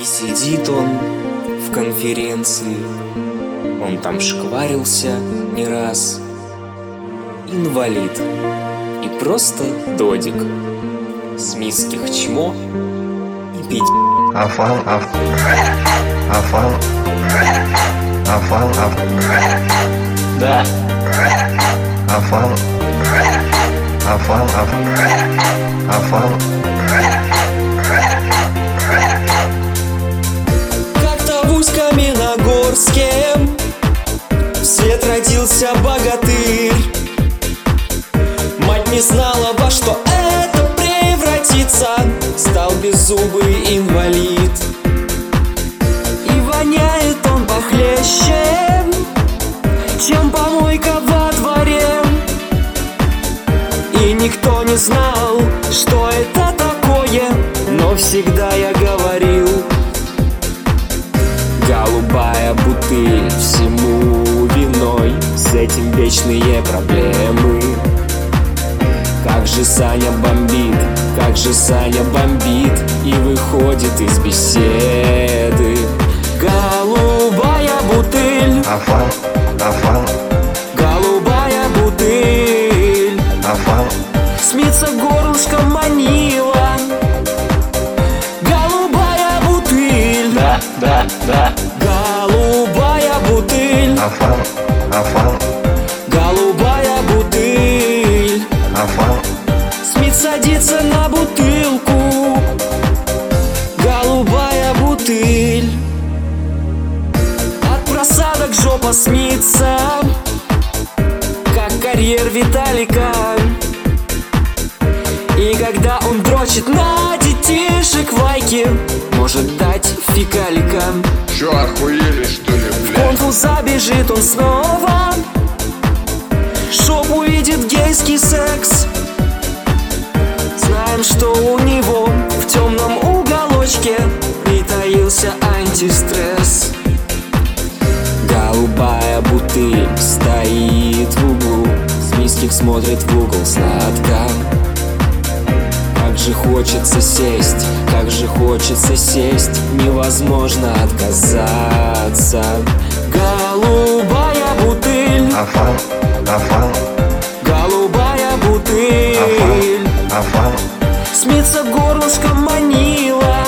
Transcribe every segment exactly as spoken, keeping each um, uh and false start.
сидит он в конференции, он там шкварился не раз. Инвалид и просто додик, с мисских чмо и пить. Афан, аф... Афан... Афан, аф... Да. Афан... Афан, аф... Афан... Как-то в Усть-Каменогорске в свет родился богатырь. Мать не знала, во что это превратится. Стал беззубый инвалид, и воняет он похлеще, чем помойка во дворе. И никто не знал, что это такое, но всегда я говорил: голубая бутыль всему виной, с этим вечные проблемы. Как же Саня бомбит, как же Саня бомбит и выходит из беседы. Голубая бутыль, Афан, афан, голубая бутыль, афан, снится горлышком манила. Голубая бутыль, Да, да, да. голубая бутыль, афан, афан, голубая бутыль. афан, Смит садится на бутылку. Голубая бутыль. От просадок жопа снится, как карьер Виталика. И когда он дрочит на детишек вайки, может дать фекалика. Чё, охуели, что ли, В блядь? конфу забежит он снова, чтоб увидит гейский секс. Знаем, что у него в темном уголочке притаился антистресс. Голубая бутыль стоит в углу, с низких смотрит в угол сладко. Как же хочется сесть, как же хочется сесть, невозможно отказаться. Голубая бутыль, афан, афан, голубая бутыль, афан, снится горлышком манила.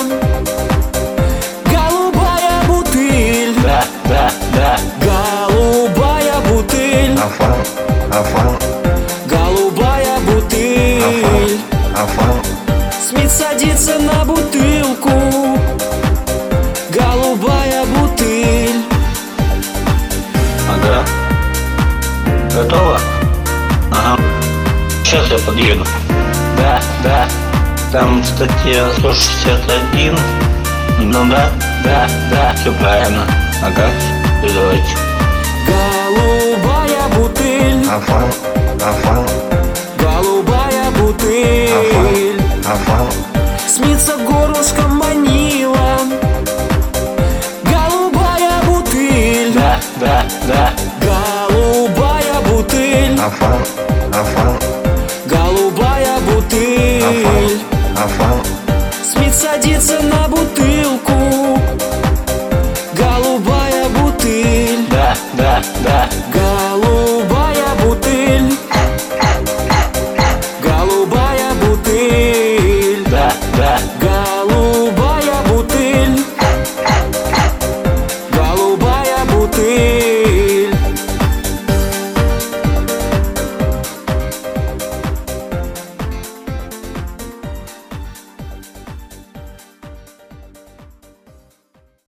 Голубая бутыль, Да, да, да. голубая бутыль, афан, афан, голубая бутыль. афан, Смит садится на бутылку. Голубая бутыль. Ага. Готово? Ага. Сейчас я подъеду. Да, да. Там статья сто шестьдесят один. Ну да, да, да, все правильно. Ага. И давайте. Голубая бутыль, афан, афан, голубая бутыль. афан, Снится горлышком манила. Голубая бутыль, Да, да, да. голубая бутыль, афан, афан, голубая бутыль. афан, Смит садится на бутылку. Голубая бутыль, Да, да, да.